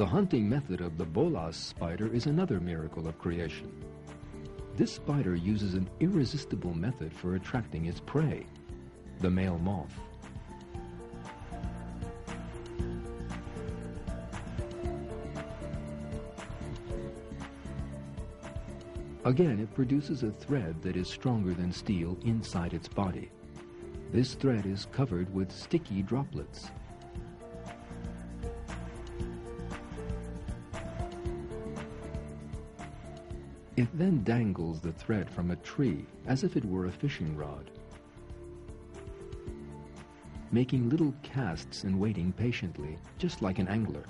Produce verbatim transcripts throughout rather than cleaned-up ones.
The hunting method of the bolas spider is another miracle of creation. This spider uses an irresistible method for attracting its prey, the male moth. Again, it produces a thread that is stronger than steel inside its body. This thread is covered with sticky droplets. It then dangles the thread from a tree as if it were a fishing rod, making little casts and waiting patiently, just like an angler.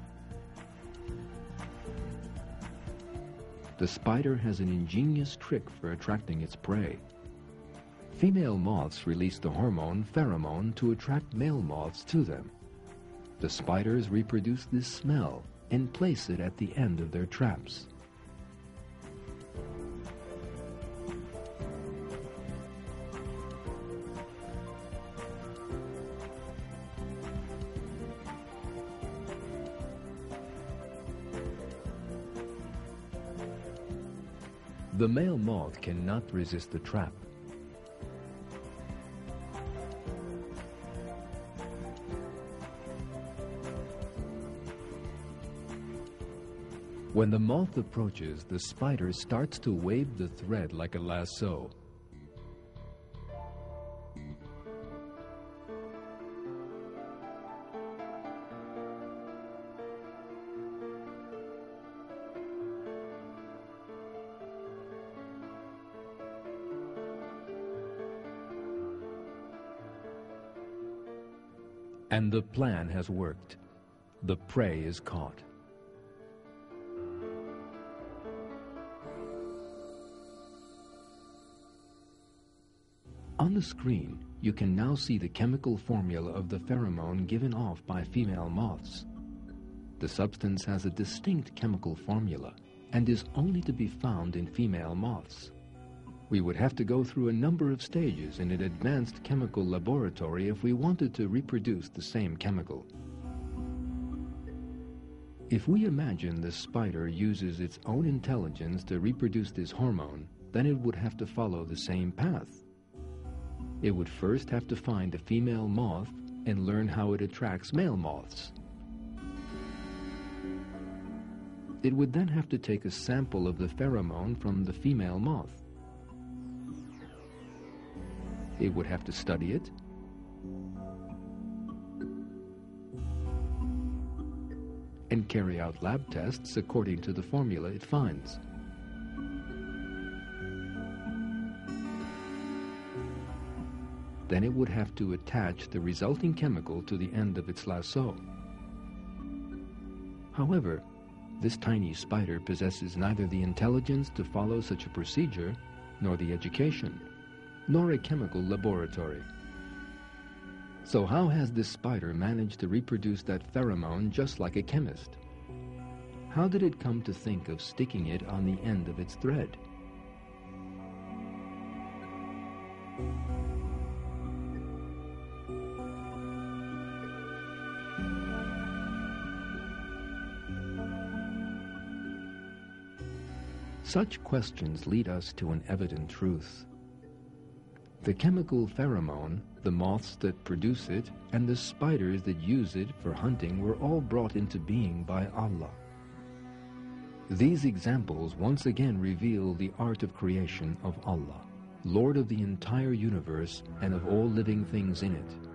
The spider has an ingenious trick for attracting its prey. Female moths release the hormone pheromone to attract male moths to them. The spiders reproduce this smell and place it at the end of their traps. The male moth cannot resist the trap. When the moth approaches, the spider starts to wave the thread like a lasso. And the plan has worked. The prey is caught. On the screen, you can now see the chemical formula of the pheromone given off by female moths. The substance has a distinct chemical formula and is only to be found in female moths. We would have to go through a number of stages in an advanced chemical laboratory if we wanted to reproduce the same chemical. If we imagine the spider uses its own intelligence to reproduce this hormone, then it would have to follow the same path. It would first have to find a female moth and learn how it attracts male moths. It would then have to take a sample of the pheromone from the female moth. It would have to study it, and carry out lab tests according to the formula it finds. Then it would have to attach the resulting chemical to the end of its lasso. However, this tiny spider possesses neither the intelligence to follow such a procedure, nor the education, nor a chemical laboratory. So how has this spider managed to reproduce that pheromone just like a chemist? How did it come to think of sticking it on the end of its thread? Such questions lead us to an evident truth. The chemical pheromone, the moths that produce it, and the spiders that use it for hunting were all brought into being by Allah. These examples once again reveal the art of creation of Allah, Lord of the entire universe and of all living things in it.